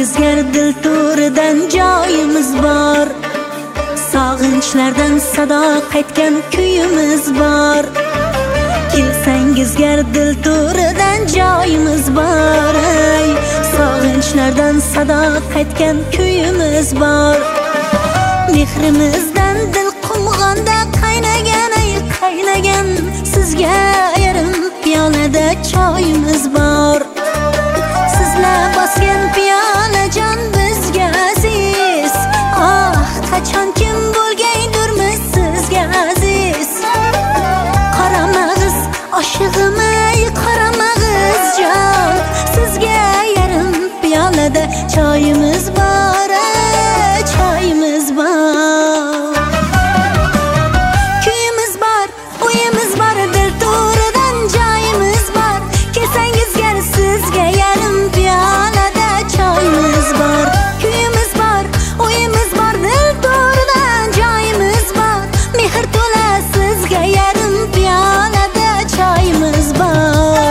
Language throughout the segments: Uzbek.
o'zgar dil to'ridan joyimiz bor. Sog'inchlardan sado qaytgan kuyimiz bor. Kelsangiz gar dil to'ridan joyimiz bor. Sog'inchlardan sado qaytgan kuyimiz bor. Mehrimizdan dil qumg'onda qaynagan sizga yarim piyolada choyimiz bor. Sizlar bosgan piyola jon bizga aziz. Qachon kim bo'lgaydurmiz sizga aziz. Qaramag'iz oshig'imay qaramag'iz jon, sizga yarim piyolada choyimiz bor, choyimiz bor. Kuyimiz bor, o'yimiz bor, dil to'ridan joyimiz bor. Kelsangiz gar sizga yarim piyolada choyimiz bor. Kuyimiz bor, o'yimiz bor, dil to'ridan joyimiz bor. Mehr to'la sizga yarim piyolada choyimiz bor.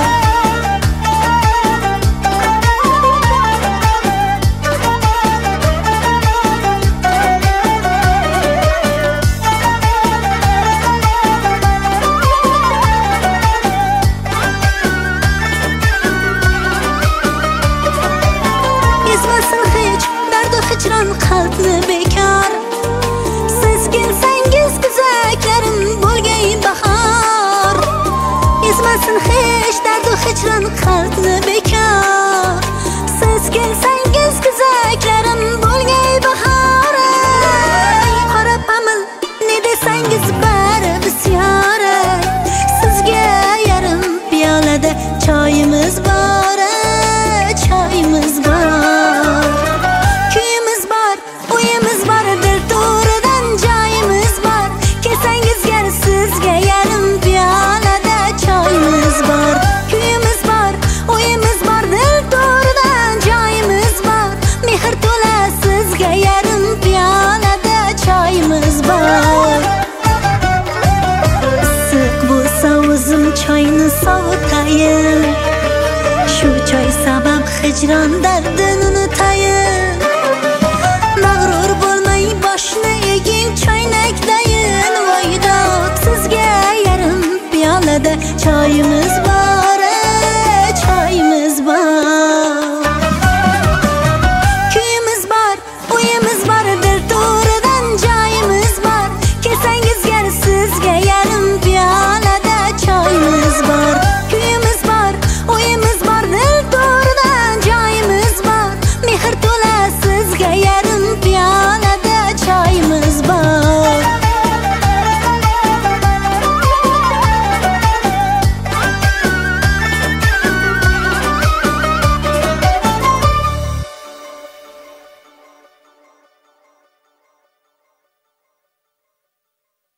Ezmasin hech dardu hijron qalbni bekor. Siz kelsangiz kuzaklarim bo'lgay bahor. Ezmasin hech dardu hijron qalbni bekor. Siz kelsangiz kuzaklarim bo'lgay bahor. Qora pamil ne desangiz bari bisyor. Sizga yarim piyolada choyimiz bor, choyimiz bor. Kuyimiz bor, o'yimiz bor, dil to'ridan joyimiz bor. Kelsangiz gar sizga yarim piyolada choyimiz bor. Kuyimiz bor, o'yimiz bor, dil to'ridan joyimiz bor. Mehr to'la sizga yarim piyolada choyimiz bor. Issiq bo'lsa o'zim choyni sovutayin. Shu choy sabab hijronda